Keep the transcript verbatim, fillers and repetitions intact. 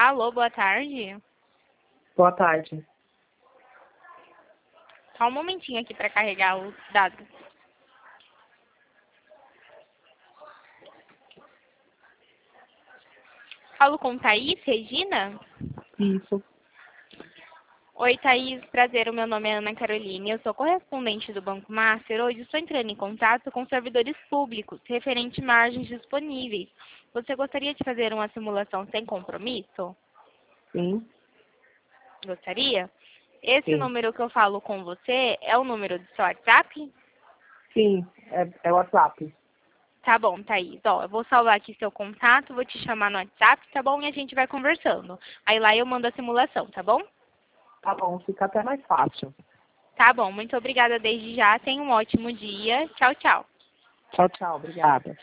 Alô, boa tarde. Boa tarde. Só um momentinho aqui para carregar os dados. Falo com Thaís, Regina? Isso. Oi, Thaís. Prazer, o meu nome é Ana Caroline. Eu sou correspondente do Banco Master. Hoje estou entrando em contato com servidores públicos, referente margens disponíveis. Você gostaria de fazer uma simulação sem compromisso? Sim. Gostaria? Esse Sim. número que eu falo com você é o número do seu WhatsApp? Sim, é, é WhatsApp. Tá bom, Thaís. Ó, eu vou salvar aqui seu contato, vou te chamar no WhatsApp, tá bom? E a gente vai conversando. Aí lá eu mando a simulação, tá bom? Tá bom, fica até mais fácil. Tá bom, muito obrigada desde já. Tenha um ótimo dia. Tchau, tchau. Tchau, tchau. Obrigada.